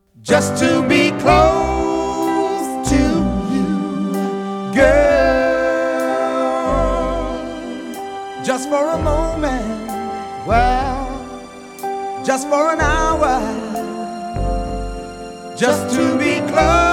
just to be close to you, girl. Just for a moment, well, just for an hour, just to be close.